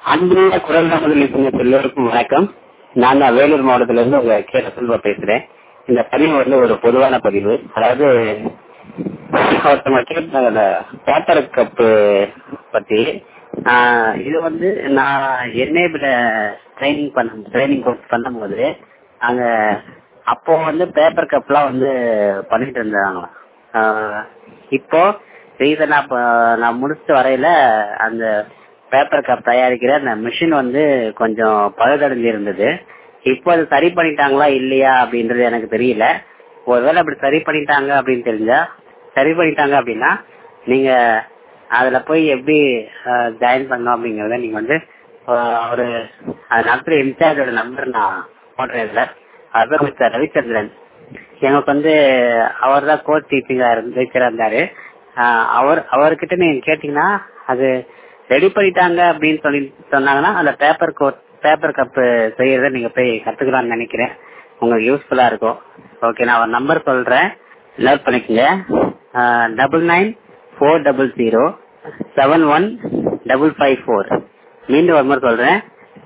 அன்புள்ள குரல் நமது எல்லோருக்கும் வணக்கம். நான் தான் வேலூர் மாவட்டத்துல இருந்து உங்க கே செல்வா பேசுறேன். இந்த பதிவு வந்து ஒரு பொதுவான பதிவு. அதாவது ஒருத்தவங்க கேட்டாங்க பேப்பர் கப்பு பத்தி. இது வந்து நான் என்னைய ட்ரைனிங் கோர்ஸ் பண்ணும்போது அங்க அப்போ வந்து பேப்பர் கப்லாம் வந்து பண்ணிட்டு இருந்தாங்களாம். இப்போ ரீசனா நான் முடிச்ச வரையில அந்த பேப்பர் கப் தயாரிக்கிற அந்த மிஷின் வந்து கொஞ்சம் பழுதடைஞ்சு இருந்தது. இப்போ அது சரி பண்ணிட்டாங்களா இல்லையா அப்படின்றது எனக்கு தெரியல. ஒருவேளை அப்படி சரி பண்ணிட்டாங்க அப்படின்னா நீங்க அதுல போய் எப்படி ஜாயின் பண்ணணும் அப்படிங்கறத நீங்க வந்து ஒரு நடத்துற இன்சார்ஜோட நம்பர் நான் போடுறேன் சார். அது மிஸ்டர் ரவிச்சந்திரன். எனக்கு வந்து அவர் தான் கோச் டீச்சிங்கா இருந்தாரு. அவர்கிட்ட நீங்க கேட்டீங்கன்னா அது ரெடி பண்ணிட்டாங்க அப்படின்னு சொன்னாங்கன்னா அந்த பேப்பர் கப் செய்யறத நீங்க போய் கத்துக்கலாம்னு நினைக்கிறேன். உங்களுக்கு யூஸ்ஃபுல்லா இருக்கும். ஓகே, நான் ஒரு நம்பர் சொல்றேன், நோட் பண்ணிக்கங்க. 9940071554. மீண்டும் ஒரு முறை சொல்றேன்,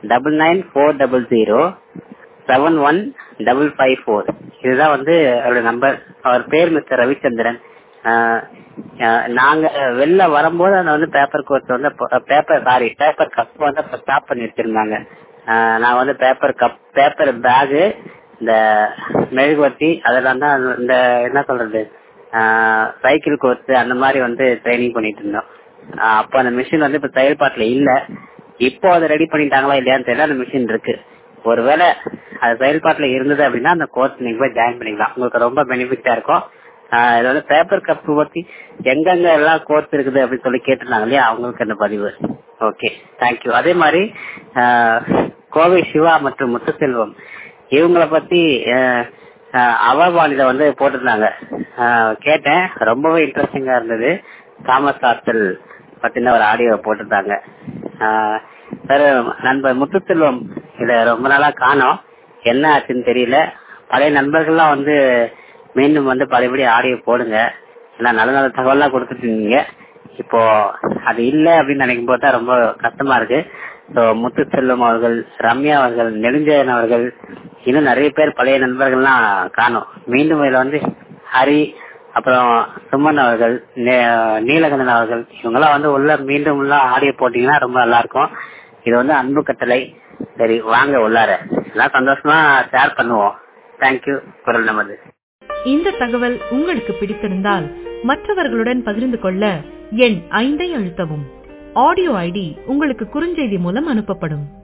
9940071554. இதுதான் வந்து அவருடைய நம்பர். அவர் பேர் மிஸ்டர் ரவிச்சந்திரன். நாங்க வெளில வரும்போது அந்த வந்து பேப்பர் கோர்ஸ் வந்து பேப்பர் கப் வந்து ஸ்டாப் பண்ணி வச்சிருந்தாங்க. நான் வந்து பேப்பர் பேகு, இந்த மெழுகுவர்த்தி அதெல்லாம் தான் இந்த என்ன சொல்றது சைக்கிள் கோர்ஸ் அந்த மாதிரி வந்து ட்ரைனிங் பண்ணிட்டு இருந்தோம். அப்போ அந்த மிஷின் வந்து இப்ப செயல்பாட்டுல இல்ல. இப்போ அதை ரெடி பண்ணிட்டாங்களா இல்லையான்னு தெரியல. அந்த மிஷின் இருக்கு. ஒருவேளை அது செயல்பாட்டுல இருந்தது அப்படின்னா அந்த கோர்ஸ் நீங்க போய் ஜாயின் பண்ணிக்கலாம். உங்களுக்கு ரொம்ப பெனிஃபிட்டா இருக்கும். இது வந்து பேப்பர் கப் பத்தி எங்கெங்க எல்லாம் கோர்ஸ் இருக்குது அப்படின்னு சொல்லி கேட்டிருந்தாங்க இல்லையா, அவங்களுக்கு அந்த பதிவு. Okay, thank you. அதே மாதிரி கோவை சிவா மற்றும் முத்துசெல்வம் இவங்களை பத்தி அவர்வாணியில வந்து போட்டிருந்தாங்க. கேட்டேன், ரொம்பவே இன்ட்ரெஸ்டிங்கா இருந்தது. தாமஸ் ஹாஸ்டல் பத்தின ஒரு ஆடியோ போட்டிருந்தாங்க. சார், நண்பர் முத்துசெல்வம் இத ரொம்ப நாளா காணோம், என்ன ஆச்சுன்னு தெரியல. பழைய நண்பர்கள்லாம் வந்து மீண்டும் வந்து பழையபடி ஆடியோ போடுங்க. ஏன்னா நல்ல நல்ல தகவல்லாம் கொடுத்துட்டு இருந்தீங்க. இப்போ அது இல்ல அப்படின்னு நினைக்கும் போது தான் ரொம்ப கஷ்டமா இருக்கு. முத்துசெல்வம் அவர்கள், ரம்யா அவர்கள், நெடுஞ்செயன் அவர்கள், இன்னும் நிறைய பேர் பழைய நண்பர்கள்லாம் காணும். மீண்டும் இதுல வந்து ஹரி, அப்புறம் சுமன் அவர்கள், நீலகண்டன் அவர்கள், இவங்கெல்லாம் வந்து உள்ள மீண்டும் உள்ள ஆடியோ போட்டீங்கன்னா ரொம்ப நல்லா இருக்கும். இது வந்து அன்பு கட்டளை. சரி, வாங்க உள்ளார எல்லாம் சந்தோஷமா ஷேர் பண்ணுவோம். தேங்க்யூ. குரல் நமது. இந்த தகவல் உங்களுக்கு பிடித்திருந்தால் மற்றவர்களுடன் பகிர்ந்து கொள்ள எண் 5 அழுத்தவும். ஆடியோ ஐடி உங்களுக்கு குறுஞ்செய்தி மூலம் அனுப்பப்படும்.